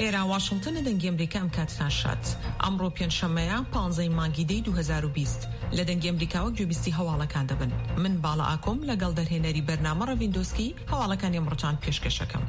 ئێرە واشنگتن لە دەنگی ئەمریکا ئەم کاتتان شات. ئەمڕۆ پێنجشەممەیە 15 مانگی دەی 2020 لە دەنگی ئەمریکاوە گوێبیستی هەواڵەکان دەبن. من باڵا ئاکۆم لەگەڵ دەرهێنەری بەرنامە ڕەڤیندۆسکی هەواڵەکانی ئەمڕۆتان پێشکەشەکەم.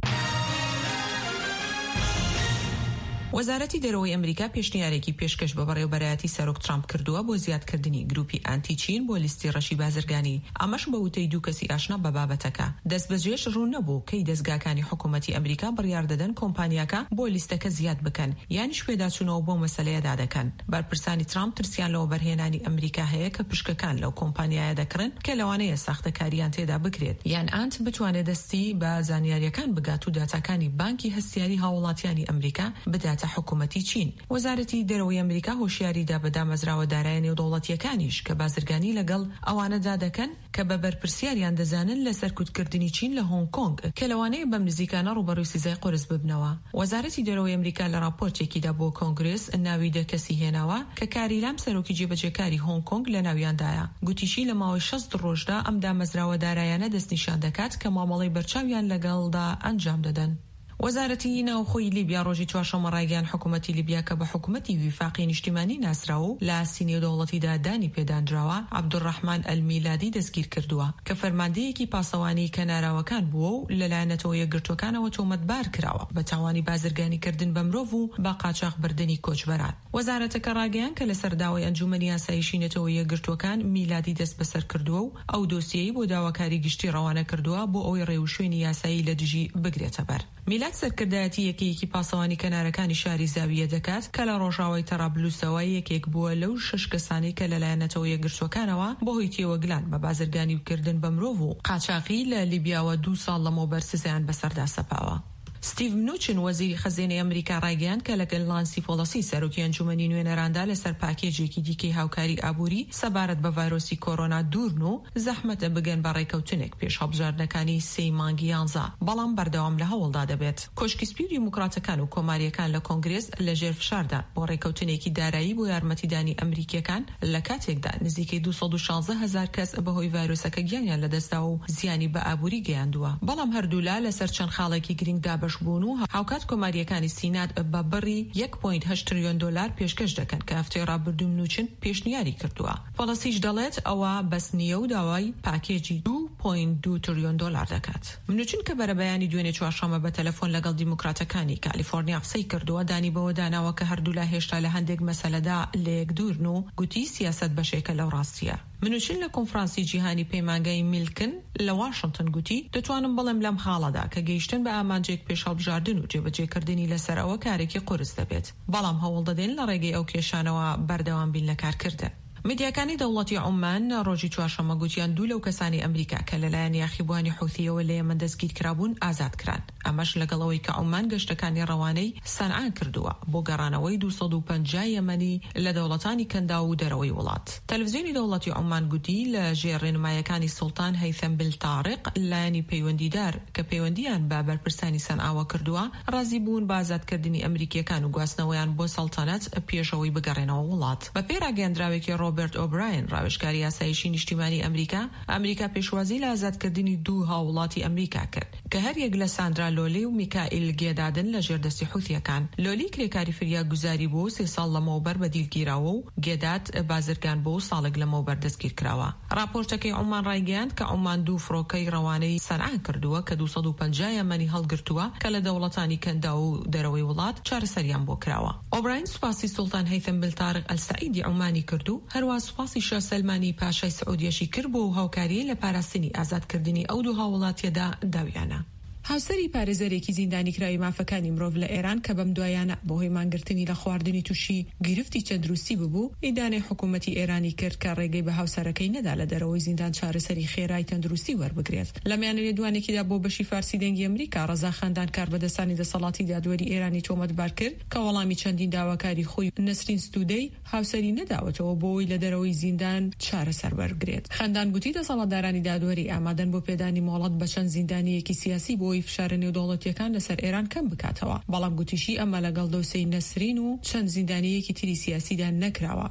وەزارەتی دەرەوەی ئەمریکا پێشنیارێکی پێشکەش بە بەڕێوەبەرایەتی سەرۆک ترامپ کردووە بۆ زیادکردنی گروپی ئانتی چین بۆ لیستی ڕەشی بازرگانی، ئەمەش بە وتەی دوو کەسی ئاشنا بە بابەتەکە. دەست بەجێش ڕوو نەبوو کەی دەستگاکانی حکوومەتی ئەمریکا بڕیار دەدەن کۆمپانیاکە بۆ لیستەکە زیاد بکەن یانیش پێداچوونەوە بۆ مەسەلەیەدا دەکەن. بەرپرسانی ترامپ ترسیان لەوە بەرهێنانی ئەمریکا هەیە کە پشکەکان لەو کۆمپانیایە دەکڕن کە لەوانەیە ساختەکاریان تێدا بکرێت یان ئانت بتوانێت دەستی بە زانیاریەکان بگات و داتاکانی بانکی هەستیاری هاوڵاتیانی ئەمریکا بداتە حکوومەتی چین. وەزارەتی دەرەوەی ئەمریکا هۆشیاریدا بە دامەزراوە دارایە نێودەوڵەتیەکانیش کە بازرگانی لەگەڵ ئەوانەدا دەکەن کە بە بەرپرسیاریان دەزانن لە سەرکوتکردنی چین لە هۆنگ کۆنگ کە لەوانەیە بەم نزیکانە ڕوبەڕووی سزای قورس ببنەوە. وەزارەتی دەرەوەی ئەمریکا لە راپۆرتێکیدا بۆ کۆنگرس ناوی دەکەسی هێناوە کە کاری لام سەرۆکی جێبەجێکاری هۆنگ کۆنگ لە ناویاندایە. گوتیشی لە ماوەی 60 ڕۆژدا ئەم دامەزراوە دارایانە دەستنیشان دەکات کە مامەڵەی بەرچاویان لەگەڵدا ئەنجام دەدەن. وەزارەتی ناوخۆی لیبیا ڕۆژی چوارشەممە ڕایگەیاند حکوومەتی لیبیا کە بە حکوومەتی ویفاقی نیشتیمانی ناسراوە و لە سینێ دەوڵەتیدا دانی پێدانراوە عەبدوڕەحمان ئەلمیلادی دەستگیر کردووە کە فەرماندەیەکی پاسەوانی کەناراوەکان بووە و لەلایەنەتەوە یەکگرتوەکانەوە تۆمەتبار کراوە بە تاوانی بازرگانیکردن بە مرۆڤ و بە قاچاق بردننی کۆچبەران. وەزارەتەکە ڕایگەیاند کە لەسەر داوای ئەنجومەنی یاساییی نێتەوە یەکگرتوەکان میلادی دەست بەسەر کردووە و ئەو دۆسیەی بۆ داواکاری گشتی ڕەوانە کردووە بۆ ئەوەی ڕێوشوێنی یاسایی لە دژی بگرێتە بەر. میلاد سەرکردایەتی یەکەیەکی پاسەوانی کەنارەکانی شاری زاویە دەکات کە لە ڕۆژاوای تەرابلوسەوە یەکێک بووە لەو 6 کەسانی کە لەلایەنەتەوە یەکگرتوەکانەوە بۆ هۆی تێوەگلان بە بازرگانی وکردن بە مرۆڤ و قاچاقی لە لیبیاوە 2 ساڵ لەمەوبەر سزایان بەسەردا سەپاوە. ستیڤ منوچن وەزیری خەزینەی ئەمریکا ڕایگەیاند کە لەگەڵ نانسی پۆڵسی سەرۆکی ئەنجومەنی نوێنەراندا لەسەر پاکێجێکی دیکەی هاوکاری ئابووری سەبارەت بە ڤایرۆسی کۆرۆنا دوورن و زەحمەتە بگەن بە ڕێکەوتنێک پێش هەڵبژاردنەکانی 3 مانگی 11 بەڵام بەردەوام لە هەوڵدا دەبێت. کۆشکی سپی دیموکراتەکان و کۆماریەکان لە کۆنگرێس لەژێر فشاردا بۆ ڕێکەوتنێکی دارایی بۆ یارمەتیدانی ئەمریکیەکان لە کاتێکدا نزیکەی 216,000 کەس بەهۆی ڤایرۆسەکە گیانیان لەدەستا و زیانی بە ئابووری گەیاندووە. بەڵام هەردوولا لەسەر چەند خاڵێکی گرنگدا بوون و هاوکات کۆماریەکانی سینات بە بڕی 1.8 تریلیۆن دلار پێشکەش دەکەن کە هەفتەی ڕابردوو منوچن پێشنیاری کردووە. پۆڵسیش دەڵێت ئەوە بەس نییە و داوای پاکێجی 2.2 تریلیۆن دلار دەکات. منوچن کە بەرەبەیانی دوێنێ چوارشەممە بە تەلەفۆن لەگەڵ دیموکراتەکانی کالیفۆرنیا قسەی کردووە دانی بەوە داناوە کە هەردوولا هێشتا لە هەندێک مەسەلەدا لە یەک دوورن و گوتی سیاسەت بەشێکە لەو ڕاستیە. منوچن لە کۆنفرانسی جیهانی پەیمانگای میلکن لە واشنگتن گوتی دەتوانم بەڵێم لەم حاڵەدا کە گەیشتن بە ئامانجێک پێش هەڵبژاردن و جێبەجێکردنی لەسەرەوە کارێکی قورس دەبێت، بەڵام هەوڵ دەدەین لە ڕێگەی ئەو کێشانەوە بەردەوام بین لە کارکردن. میدیاکانی دەوڵەتی عومان ڕۆژی چوارشەممە گوتیان دوو لەو کەسانی ئەمریکا کە لەلایەن یاخیبوانی حوثیەوە لە یەمەن دەستگیر کرابوون ئازاد کران، ئەمەش لەگەڵەوەی کە عومان گەشتەکانی ڕەوانەی سەنعا کردووە بۆ گەڕانەوەی 250 یەمەنی لە دەوڵەتانی کەندا و دەرەوەی وڵات. تەلەڤیزیۆنی دەوڵەتی عومان گوتی لە ژێر ڕێنمایەکانی سوڵتان هەیثەم بن تاریق لایەنی پەیوەندیدار کە پەیوەندیان بە بەرپرسانی سەنعاوە کردووە ڕازی بوون بە ئازادکردنی ئەمریکیەکان و گواستنەوەیان بۆ سەڵتەنەت پێشەوەی بگەڕێنەوە وڵات. بە پێراگەیاندراوێکی ڕۆبرت ئۆبراین ڕاوێژکاری یاساییی نیشتیمانی ئەمریکا پێشوازی لە ئازادکردنی 2 هاوڵاتی ئەمریکا کرد کە هەر یەک لە ساندرا لۆلی و میکائیل گێدادن لە ژێردەستی حوثیەکان. لۆلی کرێکاری فریاگوزاری بوو 3 ساڵ لەمەوبەر بەدیلگیراوە و گێداد بازرگان بۆ ساڵێک لەمەوبەر دەستگیر کراوە. راپۆرتەکەی عومان ڕایگەیاند کە عومان 2 فڕۆکەی ڕەوانەی سەنعا کردووە کە 250 یەمەنی هەڵگرتووە کە لە دەوڵەتانی کەندا و دەرەوەی وڵات چارەسەریان بۆ کراوە. ئۆبراین سوپاسی سوڵتان هەیثەم بن تاریق ئەلسەعیدی عومانی کردو هەروە سوپاسی شاه سەلمانی پاشای سعودیەشی کرد بۆ هاوکاری لە پاراستنی ئازادکردنی ئەو 2 هاوڵاتیەدا داویانە. هاوسەری پارێزەرێکی زیندانی کراوی مافەکانی مرۆڤ لە ئێران کە بەم دوایانە بەهۆی مانگرتنی لە خواردنی تووشی گرفتی تەندروستی ببوو ئیدانەی حکوومەتی ئێرانی کرد کە ڕێگەی بە هاوسەرەکەی نەدا لە دەرەوەی زیندان چارەسەری خێرای تەندروستی وەربگرێت. لە میانە لێدوانێکیدا بۆ بەشی فارسی دەنگی ئەمریکا ڕەزا خاندان کاربەدەستانی دەسەڵاتی دادوەری ئێرانی تۆمەتبار کرد کە وەڵامی چەندین داواکاری خۆی نەسرین ستودەی هاوسەری نەداوەتەوە بۆی لە دەرەوەی زیندان چارەسەر وەربگرێت. خاندان گوتی دەسەڵاتدارانی دادوەری ئامادەن بۆ پێدانی مۆڵەت بە چەند زیندانیەکی سیاسی بۆی فشارە نێودەوڵەتیەکان لەسەر ئێران کەم بکاتەوە، بەڵام گوتیشی ئەمە لەگەڵ دۆسەی نەسرین و چەند زیندانیەکی تری سیاسیدا نەکراوە.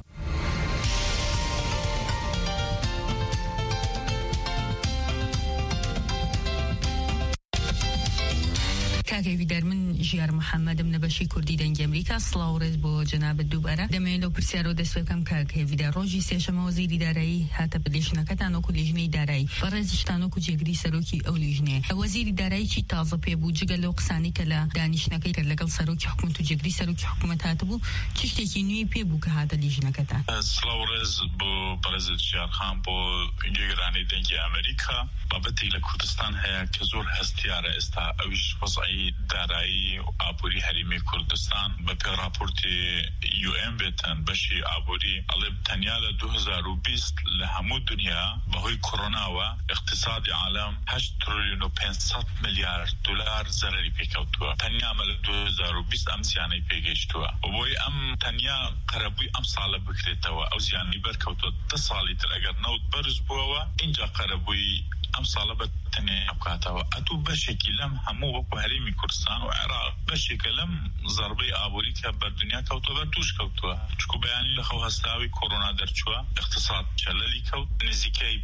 کاکەوی دەرمن ژیار محەممەدم لە بەشی کوردی دەنگی ئەمریکا. سڵاوڕێز بۆ جەنابەت دووبارە. دەمەوێت لەو پرسیارەوە دەست پێ بکەم کاکەویدا ڕۆژی سێشەمە وەزیری دارایی هاتە لیژنەکەتان وەکو لیژنەی دارایی بەڕێزیشتان وەکو جێگری سەرۆکی ئەو لیژنەیە. وەزیری دارایی چی تازە پێ بوو جگە لەو قسانی کە لە دانیشتنەکەی کرد لەگەڵ سەرۆکی حکومەت و جێگری سەرۆکی حکومەت هاتبوو چ شتێکی نوێی پێ بوو کە هاتە لیژنەکەتان؟ سڵاوڕێز بۆ بەڕێزت ژیارخان بۆ جێگرانی دەنگی ئەمریکا بابەتی لە کوردستان هەیە کە زۆر هەستیارە ئێستا ئەویش وەزعی دارایی و ئابووری هەریمی کوردستان بە پێ راپۆرتی UN بێتن بەشی ئابووری ئەڵێ تەنیا لە 2020 لە هەموو دنیا بەهۆی کۆرۆناوە اقتصادی عالم 8 تریلیۆن و 500 میلیارد دلار زەرری پێکەوتووە. تەنیا لە 2020 ئەم زیانەی پێگەیشتووە. بۆی ئەم تەنیا قەرەبووی ئەم ساڵە بکرێتەوە ئەو زیانی بەرکەوتووە 10 ساڵی تر ئەگەر نەوت بەرز بووەوە اینجا قەرەبووی ئەم ساڵە بە تەنیا بکاتەوە. ئەتوو بەشێکی لەم هەموو وەکو هەرێمی کوردستان و عێراق بەشێکە لەم زەربەی ئابووری کە بەردنیا کەوتووە بەر توش کەوتووە. چکو بەیانی لە خەو هەستاوی کۆرۆنا دەرچووە اقتصاد چەلەلی کەوت نزیکەی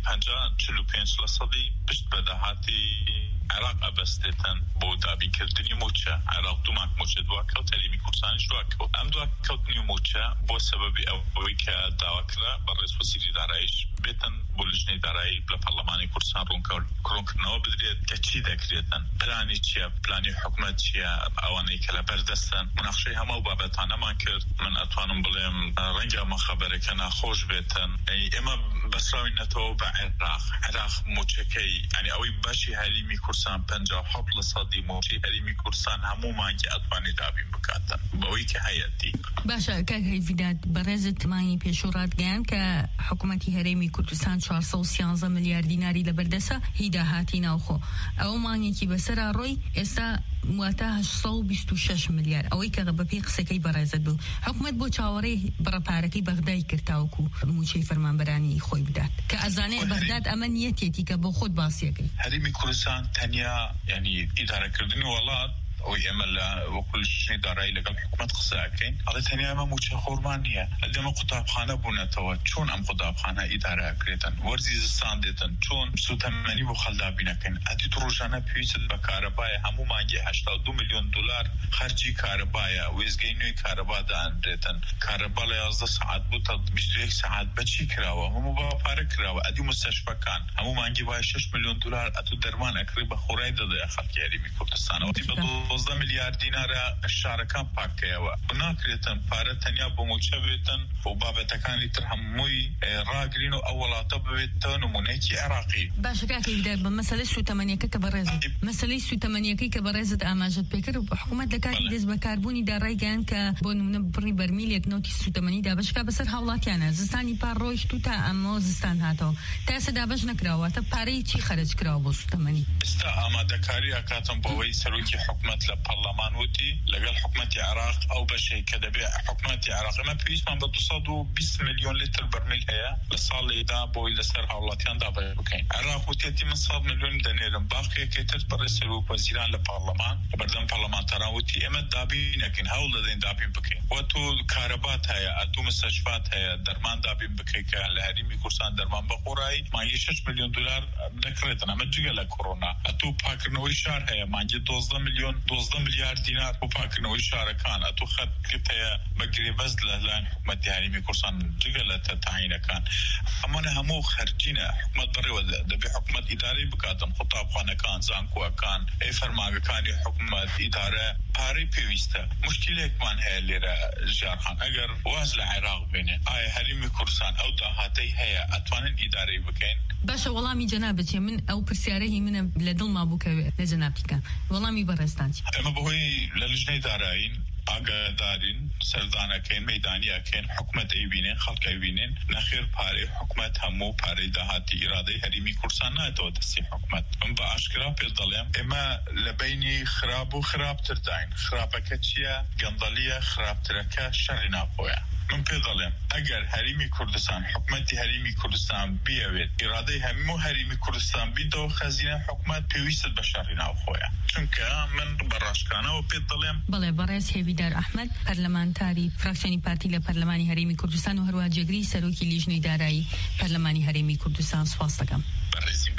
50-45% پشت بە داهاتی عێراق ئەبەستێتن بۆ دابینکردنی موچە. عێراق دووماک موچە دوا کەوت هەرێمی کوردستانیش دوا کەوت. ئەم دوا کەوتنی موچە بۆ سەبەبی ئەوەی کە داواکرا بەڕێز وەزیری داراییش بێتن بۆ لیژنەی دارایی لە پەرلەمانی کوردستان ڕوونکردنەوە بدرێت کە چی دەکرێتن، پلانی چییە، پلانی حکومەت چییە، ئەوانەی کە لە بەردەستن. مناقشەی هەموو بابەتانەمان کرد. من ئەتوانم بڵێم ڕەنگە ئەمە خەبەرەکە ناخۆش بێتن. ئێمە بەسراوینەتەوە بە عێراق موچەکەی ینی ئەوەی بەشی هەریمی کوردستان 57% موچەی هەریمی کوردستان هەموو مانگی ئەتوانی دابین بکاتن بەوەی کە هەیەتی. باشە کاکەویداد بەڕێزت مانگی پێشوو ڕادگەیان کە حکوومەتی هەرێمی کوردستان 413 میلیارد دیناری لەبەردەسە هی داهاتی ناوخۆ. ئەو مانگێکی بەسەرا ڕۆی ئێستا واتە 826 میلیارد ئەوەی کە بەپێی قسەکەی بەڕێزت بوو. حکوومەت بۆ چاوەڕێی بڕەپارەکەی بەغدای کردتاوەکو موچەی فەرمانبەرانی خۆی بدات کە ئەزانێ بەغداد ئەمە نیەتێتی کە بۆ خۆت باسیەکەی. هەرێمی کوردستان تەنیا ینی ئیدارەکردنی وڵات ئەوی ئێمە لە وەکو لیژنەی دارایی لەگەڵ حکومەت قسەکەین ئەڵێ تەنیا ئەمە موچە خۆرمان نییە. ئەدەمە قوتابخانە بوونەتەوە چۆن ئەم قوتابخانە ئیدارەکرێتن، وەرزی زستان دێتن، چۆن سوتەمەنی بۆ خەلدابینەکەن. ئەتی ڕۆژانە پێویست بە کارەبایە هەموو مانگی 82 میلیۆن دلار خەرجی کارەبایە وێزگەی نوێی کارەبا دانرێتن. کارەبا لە 11 ساعت بوو تا 21 ساعت بەچی کراوە، هەموو بە پارە کراوە. ئەدی مستەشفەکان هەموو مانگی وای 6 میلیۆن دلار ئەتو دەرمان ئەکری بە خۆڕای دەدەیە خەڵکی هەرێمی کوردستان. ئەوتی بە 12 میلیارد دینارە شارەکان پاکەیەوە. ناکرێتن پارە تەنیا بۆ موچە بێتن و بابەتەکانی تر هەمووی ڕاگرین و ئەو وڵاتە ببێتە نمونەیەکی عێراقی. باشە کاکەویداد بە مەسەلەی سوتەمەنیەکە کە بەڕێزت مەسەلەی سوتەمەنیەکەی کە بەڕێزت ئاماژەت پێکرد حکوومەت لە کاتی دەست بەکاربوونی داڕای گەیاند کە بۆ نمونە بڕی بەرمیلێک نۆتی سوتەمەنی دابەشکا بەسەر هاوڵاتیانە زستانی پار ڕۆیشت و تا ئەمە زستان هاتەوە تا ئێستا دابەش نەکراوەتە پارەی چی خەرج کراوە بۆ سوتەمەنی؟ ئێستا ئامادەکاری ئەکاتم بۆەوەی سەرۆکی حکومەت لە پەرلەمان وتی لەگەڵ حکومەتی عێراق ئەو بەشەی کە دەبێت حکومەتی عێراق ئەمە پێویستمان بە 220 میلیۆن لیتر بەرمیل هەیە لە ساڵێدا بۆی لەسەر هاوڵاتیان دابەش بکەین. عێراق وتێتی من 100 میلیۆن دەنێرم باقیەکەی تر بەڕێز سەرۆک وەزیران لە پەرلەمان لە بەردەم پەرلەمانتەران وتی ئێمە دابینەکەین هەوڵ دەدەین دابین بکەین. وەتۆ کارەبات هەیە ئەتوو مستەشفات هەیە دەرمان دابین بکەین کە لە هەرێمی کوردستان دەرمان بە خۆڕایی مانگی 6 میلیۆن دلار دەکرێتن. ئەمە جگە لە کۆرۆنا. ئەتوو پاکردنەوەی شار هەیە مانگی 12 میلیارد دینار بۆ پاکردنەوەی شارەکان. ئەتوو خەت هەیە بە گرێبەست لەلایەن حکومەتی هەرێمی کوردستان جگە لە تەتاینەکان. ئەمانە هەموو خەرجینە. حکومەت بڕێوە دەبێت حکومەت ئیدارەی بکاتن قوتابخانەکان زانکۆکان فەرمانگەکانی حکومەت ئیدارە پارەی پێویستە. مشکلێکمان هەیە لێرە ژیارخان ئەگەر واز لە عێراق بێنێ ئایا هەرێمی کوردستان ئەو داهاتەی هەیە ئەتوانن ئیدارەی بکەین؟ باشە وەڵامی جەنابەت من ئەو پرسیارەی منە لە دڵما بوو کە لە جەنابتیکان وەڵامی بەڕێستان ئەمە بەهۆی لە لیژنەی دارایین ئاگادارین سەردانەکەین مەیدانیەکەین حکومەت ئەیبینێن خەڵک ئەیبینێن نەخێر پارەی حکومەت هەموو پارەی داهاتی ئیرادەی هەرێمی کوردستان نایەتەوە دەستی حکومەت. من بە ئاشکرا پێ دەڵێم ئێمە لە بینی خراپ و خراپتر داین. خراپەکە چییە؟ گەندەڵیە. خراپترەکە شەڕی ناپۆیە. من پێ دەڵێم ئەگەر هەرێمی کوردستان حکومەتی هەرێمی کوردستان بیەوێت ئیرادەی هەموو هەرێمی کوردستان بیتەوە خەزینە حکومەت پێویستت بە شەڕی ناوخۆیە. چونکە من بەڕاشکانەوە پێ دەڵێم بەڵێ بەڕێز هێویدار ئەحمەد پەرلەمانتاری فراکسیۆنی پارتی لە پەرلەمانی هەرێمی کوردستان و هەروە جێگری سەرۆکی لیژنەی دارایی پەرلەمانی هەرێمی کوردستان سوپاس دەکەم. بەڕێزی